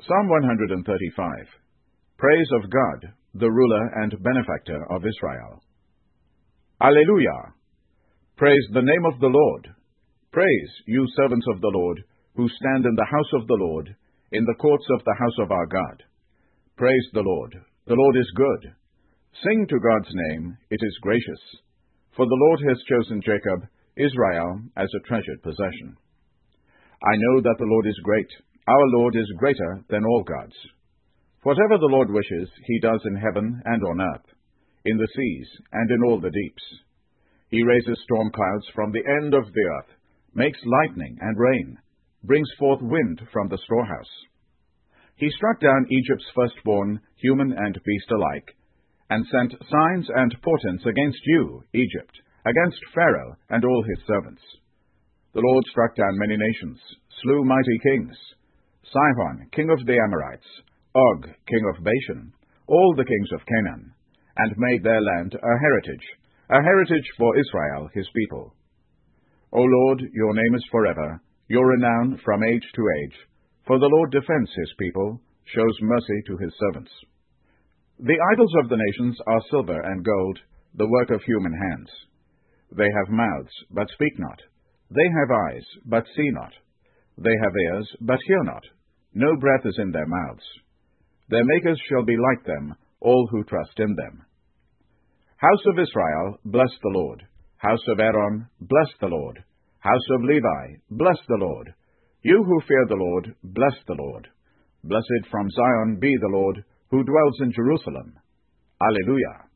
Psalm 135. Praise of God, the ruler and benefactor of Israel. Alleluia! Praise the name of the Lord. Praise, you servants of the Lord, who stand in the house of the Lord, in the courts of the house of our God. Praise the Lord. The Lord is good. Sing to God's name, it is gracious. For the Lord has chosen Jacob, Israel, as a treasured possession. I know that the Lord is great. Our Lord is greater than all gods. Whatever the Lord wishes, he does in heaven and on earth, in the seas and in all the deeps. He raises storm clouds from the end of the earth, makes lightning and rain, brings forth wind from the storehouse. He struck down Egypt's firstborn, human and beast alike, and sent signs and portents against you, Egypt, against Pharaoh and all his servants. The Lord struck down many nations, slew mighty kings, Sihon, king of the Amorites, Og, king of Bashan, all the kings of Canaan, and made their land a heritage for Israel, his people. O Lord, your name is forever, your renown from age to age, for the Lord defends his people, shows mercy to his servants. The idols of the nations are silver and gold, the work of human hands. They have mouths, but speak not. They have eyes, but see not. They have ears, but hear not. No breath is in their mouths. Their makers shall be like them, all who trust in them. House of Israel, bless the Lord. House of Aaron, bless the Lord. House of Levi, bless the Lord. You who fear the Lord, bless the Lord. Blessed from Zion be the Lord, who dwells in Jerusalem. Alleluia.